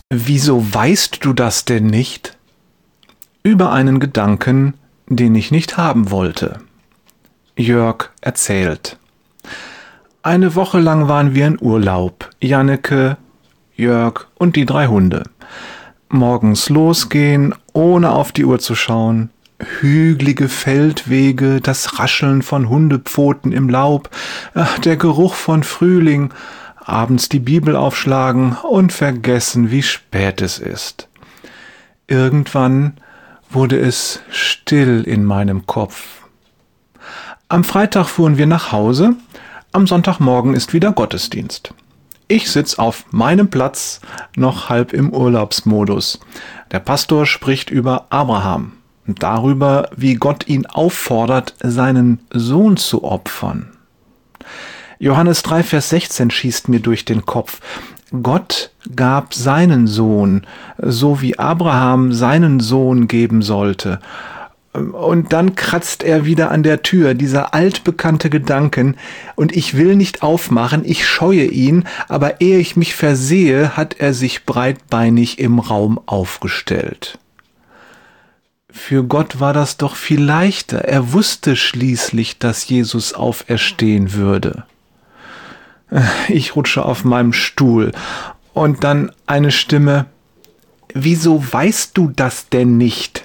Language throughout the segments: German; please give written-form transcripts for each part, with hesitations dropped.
Wieso weißt du das denn nicht? Über einen Gedanken, den ich nicht haben wollte. Jörg erzählt. Eine Woche lang waren wir in Urlaub. Janneke, Jörg und die 3 Hunde. Morgens losgehen, ohne auf die Uhr zu schauen. Hügelige Feldwege, das Rascheln von Hundepfoten im Laub, der Geruch von Frühling, abends die Bibel aufschlagen und vergessen, wie spät es ist. Irgendwann wurde es still in meinem Kopf. Am Freitag fuhren wir nach Hause, am Sonntagmorgen ist wieder Gottesdienst. Ich sitz auf meinem Platz, noch halb im Urlaubsmodus. Der Pastor spricht über Abraham und darüber, wie Gott ihn auffordert, seinen Sohn zu opfern. Johannes 3, Vers 16 schießt mir durch den Kopf. Gott gab seinen Sohn, so wie Abraham seinen Sohn geben sollte. Und dann kratzt er wieder an der Tür, dieser altbekannte Gedanken, und ich will nicht aufmachen, ich scheue ihn, aber ehe ich mich versehe, hat er sich breitbeinig im Raum aufgestellt. Für Gott war das doch viel leichter, er wusste schließlich, dass Jesus auferstehen würde. Ich rutsche auf meinem Stuhl und dann eine Stimme: Wieso weißt du das denn nicht?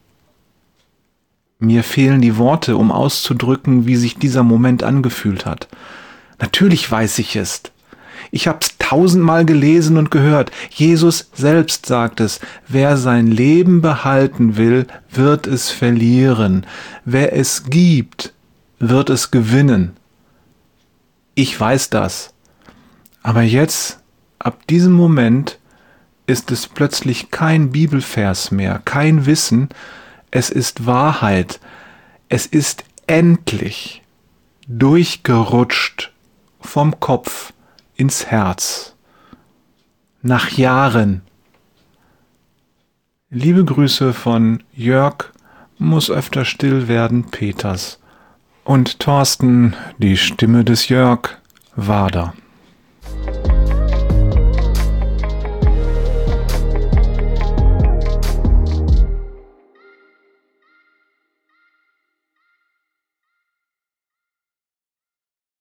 Mir fehlen die Worte, um auszudrücken, wie sich dieser Moment angefühlt hat. Natürlich weiß ich es. Ich hab's 1000-mal gelesen und gehört. Jesus selbst sagt es: Wer sein Leben behalten will, wird es verlieren. Wer es gibt, wird es gewinnen. Ich weiß das. Aber jetzt, ab diesem Moment, ist es plötzlich kein Bibelvers mehr, kein Wissen, es ist Wahrheit. Es ist endlich durchgerutscht vom Kopf ins Herz. Nach Jahren. Liebe Grüße von Jörg, muss öfter still werden, Peters. Und Thorsten, die Stimme des Jörg, Wader.